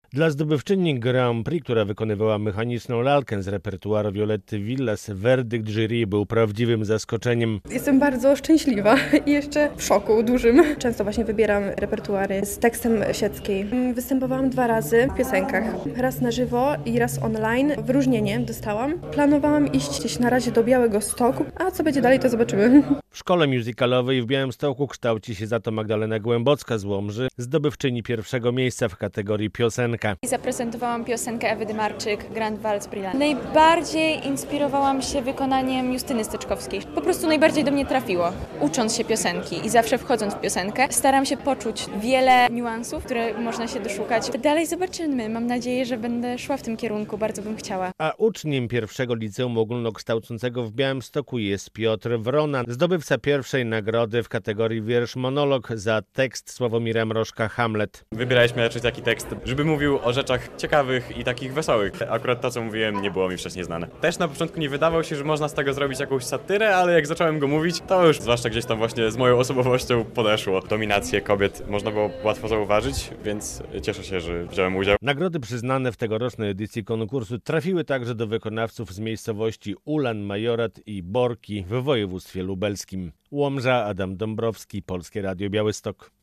Dla zdobywczyni Grand Prix, która wykonywała mechaniczną lalkę z repertuaru Violetty Villas, werdykt jury był prawdziwym zaskoczeniem. Jestem bardzo szczęśliwa i jeszcze w szoku dużym. Często właśnie wybieram repertuary z tekstem Sieckiej. Występowałam 2 razy w piosenkach. Raz na żywo i raz online. Wyróżnienie dostałam. Planowałam iść gdzieś na razie do Białegostoku, a co będzie dalej, to zobaczymy. W szkole musicalowej w Białymstoku kształci się za to Magdalena Głębocka z Łomży, zdobywczyni pierwszego miejsca w kategorii piosenka. Zaprezentowałam piosenkę Ewy Dymarczyk, Grand Waltz Brillant. Najbardziej inspirowałam się wykonaniem Justyny Styczkowskiej. Po prostu najbardziej do mnie trafiło. Ucząc się piosenki i zawsze wchodząc w piosenkę, staram się poczuć wiele niuansów, które można się doszukać. Dalej zobaczymy. Mam nadzieję, że będę szła w tym kierunku. Bardzo bym chciała. A uczniem pierwszego liceum ogólnokształcącego w Białymstoku jest Piotr Wrona, zdobywca pierwszej nagrody w kategorii wiersz-monolog za tekst Sławomira Mrożka Hamlet. Wybieraliśmy raczej taki tekst, żeby mówił o rzeczach ciekawych i takich wesołych. Akurat to, co mówiłem, nie było mi wcześniej znane. Też na początku nie wydawało się, że można z tego zrobić jakąś satyrę, ale jak zacząłem go mówić, to już zwłaszcza gdzieś tam właśnie z moją osobowością podeszło. Dominację kobiet można było łatwo zauważyć, więc cieszę się, że wziąłem udział. Nagrody przyznane w tegorocznej edycji konkursu trafiły także do wykonawców z miejscowości Ulan, Majorat i Borki w województwie lubelskim. Łomża, Adam Dąbrowski, Polskie Radio Białystok.